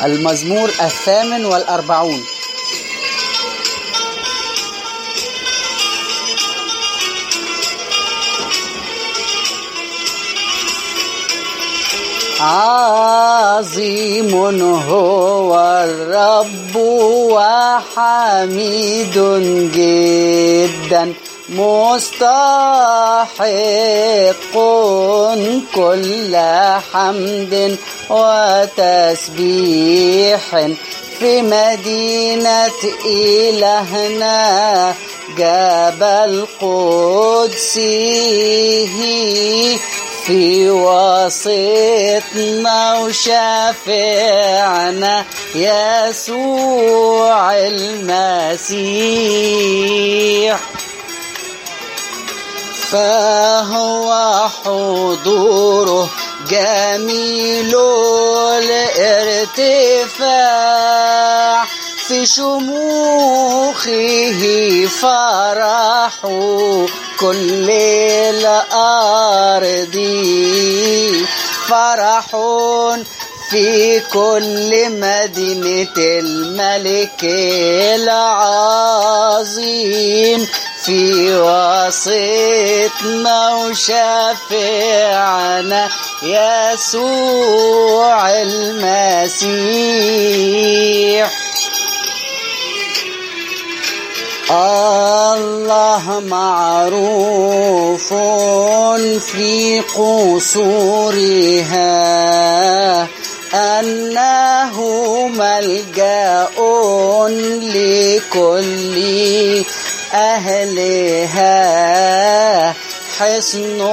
المزمور 48. عظيم هو الرب وحميد جدا، مستحق كل حمد وتسبيح. في مدينة إلهنا جبل قدسه، في وسطنا وشافعنا يسوع المسيح. فهو حضوره جميل الارتفاع، في شموخه فرح كل الأرض، فرح في كل مدينة الملك العظيم، في وسطنا وشافعنا يسوع المسيح. الله معروف في قصورها، أنه ملجأ لكل أهلها، حصن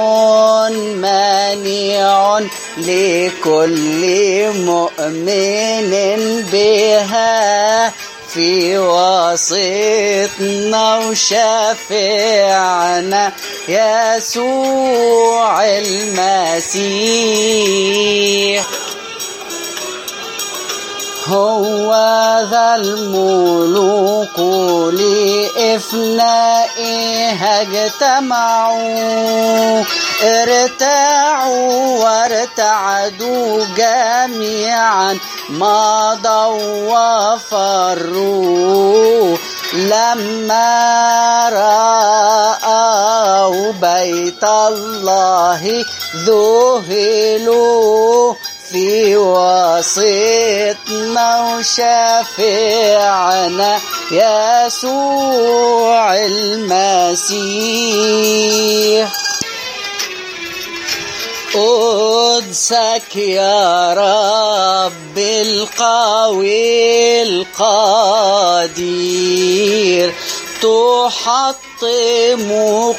مانع لكل مؤمن بها، في وسطنا وشافعنا يسوع المسيح. هو ذا الملوك لإفنائها اجتمعوا، ارتاعوا وارتعدوا جميعا، مضوا وفروا لما رأوا بيت الله ذهلوا، في وسطنا وشافعنا يسوع المسيح. قدسك يا رب القوي القدير، تحطم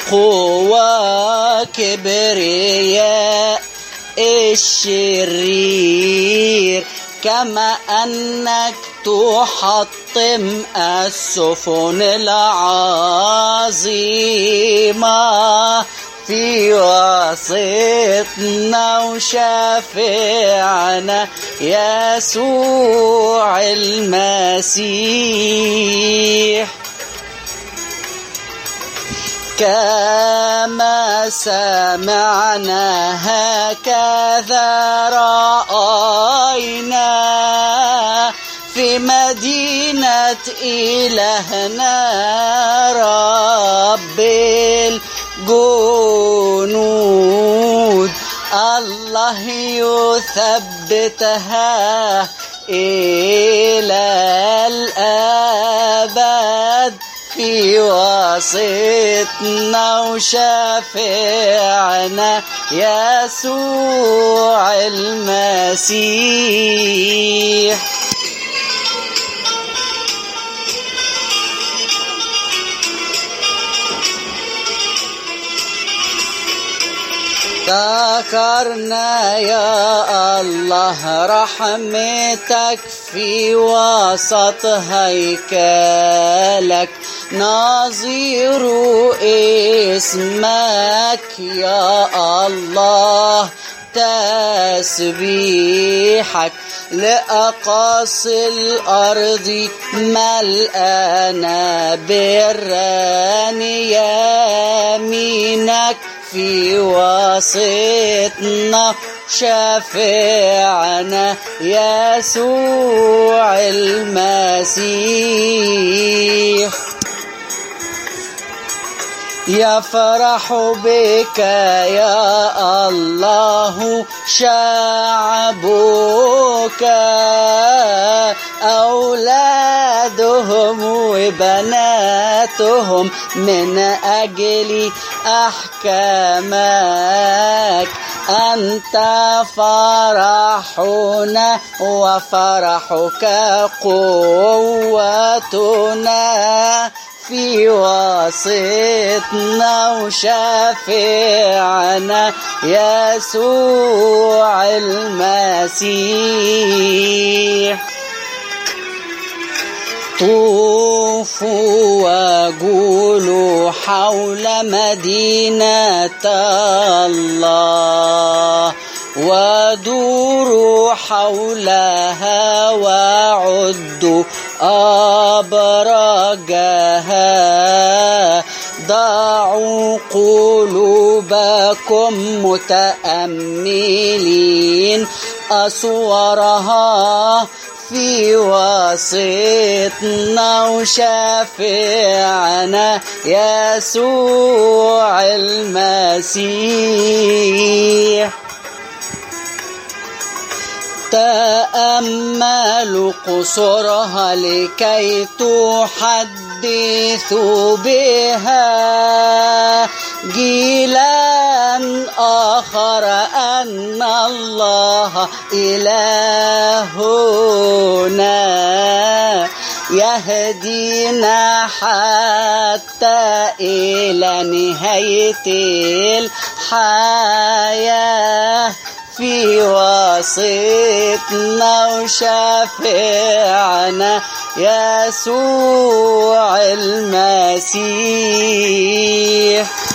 قوى كبرياء الشرير، كما أنك تحطم السفن العظيمة، في وسطنا وشافعنا يسوع المسيح. كما سمعنا هكذا رأينا، في مدينة إلهنا رب الجنود. الله يثبتها إلى الأبد، في وسطنا وشافعنا يسوع المسيح. ذكرنا يا الله رحمتك في وسط هيكلك، نظير اسمك يا الله، تسبيحك لأقاصي الأرض ملأنا برا، يمينك في وسطنا شفيعنا يسوع المسيح. يفرح بك يا الله شعبك، أولادهم وبناتهم من أجل أحكامك. أنت فرحنا وفرحك قوتنا في وسطنا وشفيعنا يسوع المسيح. طوفوا وقولوا حول مدينة الله، ودوروا حولها وعدوا أبراجها. ضعوا قلوبكم متأملين أسوارها في وسطنا وشفيعنا يسوع المسيح. تأملوا قصورها لكي تحدثوا بها جيلا آخر أن الله إلهنا يهدينا حتى إلى نهاية الحياة في وسطنا وشفيعنا يسوع المسيح.